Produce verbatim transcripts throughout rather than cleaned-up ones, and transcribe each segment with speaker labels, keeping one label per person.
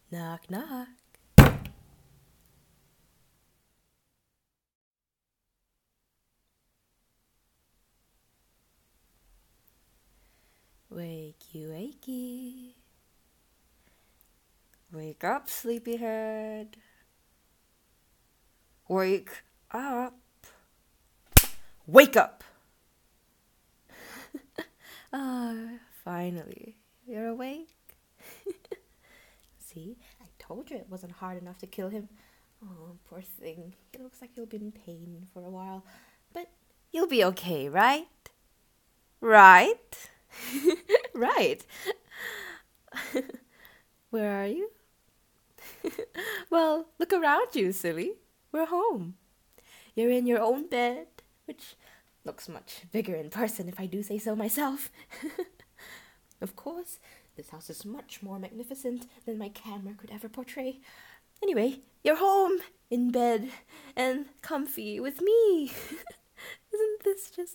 Speaker 1: Knock, knock. Wakey, wakey. Wake up, sleepyhead. Wake up. Wake up! Ah, finally. You're awake? See, I told you it wasn't hard enough to kill him. Oh, poor thing. He looks like he'll be in pain for a while. But you'll be okay, right? Right? Right. Where are you? Well, look around you, silly. We're home. You're in your own bed, which looks much bigger in person if I do say so myself. Of course, this house is much more magnificent than my camera could ever portray. Anyway, you're home, in bed, and comfy with me. Isn't this just...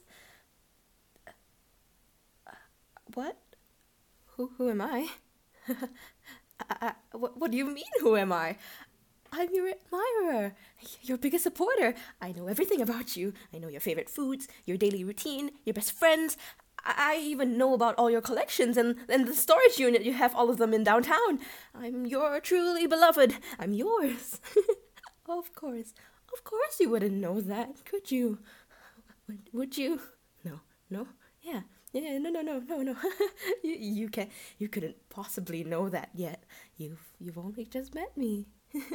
Speaker 1: Uh, what? Who, who am I? I, I, what, what do you mean, who am I? I'm your admirer, your biggest supporter. I know everything about you. I know your favorite foods, your daily routine, your best friends. I, I even know about all your collections and, and the storage unit. You have all of them in downtown. I'm your truly beloved. I'm yours. Of course. Of course you wouldn't know that, could you? Would, would you? No. No? Yeah. Yeah, no, no, no, no, no. you, you can't, you couldn't possibly know that yet. You've, you've only just met me.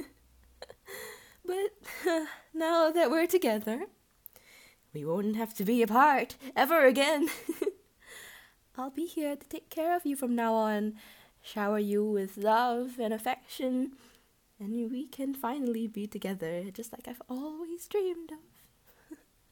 Speaker 1: But uh, now that we're together, we won't have to be apart ever again. I'll be here to take care of you from now on, shower you with love and affection, and we can finally be together just like I've always dreamed of.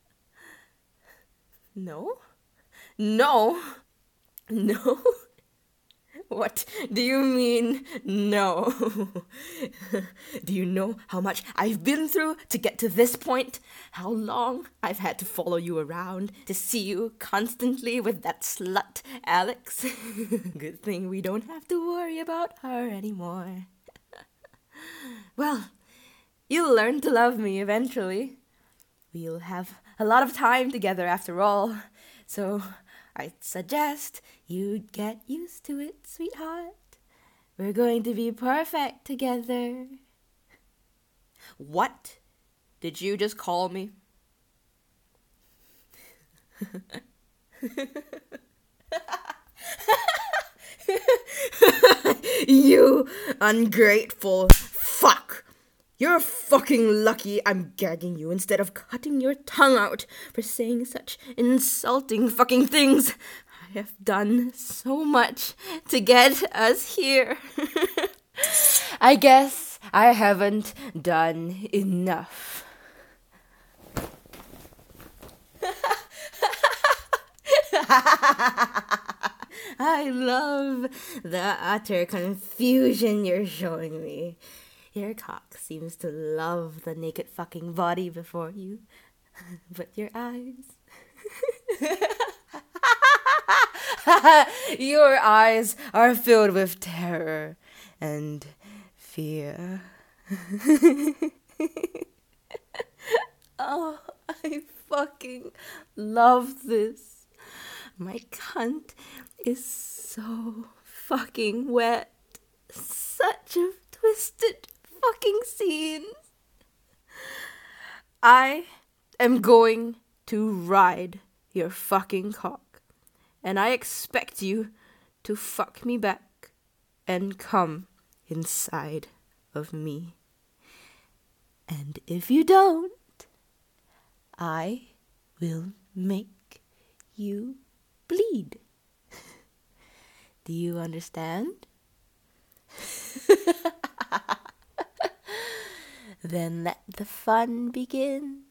Speaker 1: No? No? No? What do you mean, no? Do you know how much I've been through to get to this point? How long I've had to follow you around to see you constantly with that slut, Alex? Good thing we don't have to worry about her anymore. Well, you'll learn to love me eventually. We'll have a lot of time together after all, so I'd suggest you'd get used to it, sweetheart. We're going to be perfect together. What did you just call me? You ungrateful fuck! You're fucking lucky I'm gagging you instead of cutting your tongue out for saying such insulting fucking things. I have done so much to get us here. I guess I haven't done enough. I love the utter confusion you're showing me. Your cock seems to love the naked fucking body before you. But your eyes... Your eyes are filled with terror and fear. Oh, I fucking love this. My cunt is so fucking wet. Such a twisted fucking scene. I am going to ride your fucking cock, and I expect you to fuck me back and come inside of me. And if you don't, I will make you bleed. Do you understand? Then let the fun begin.